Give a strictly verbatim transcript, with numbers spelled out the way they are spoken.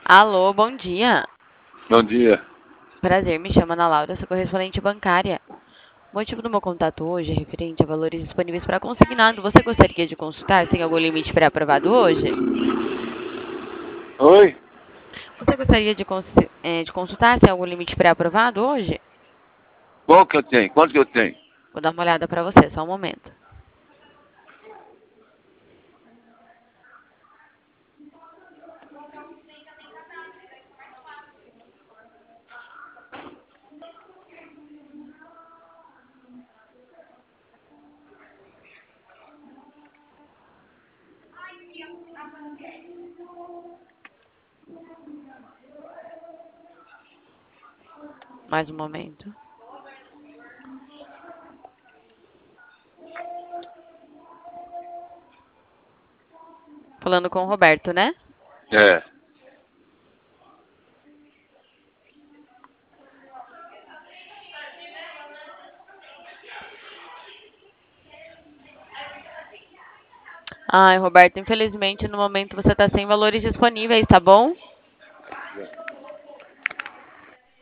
Alô, bom dia. Bom dia. Prazer, me chamo Ana Laura, sou correspondente bancária. O motivo do meu contato hoje é referente a valores disponíveis para consignado. Você gostaria de consultar se tem algum limite pré-aprovado hoje? Oi? Você gostaria de, consi- eh, de consultar se tem algum limite pré-aprovado hoje? Qual que eu tenho? Quanto que eu tenho? Vou dar uma olhada para você, só um momento. Mais um momento. Falando com o Roberto, né? É. Ai, Roberto, infelizmente no momento você está sem valores disponíveis, tá bom?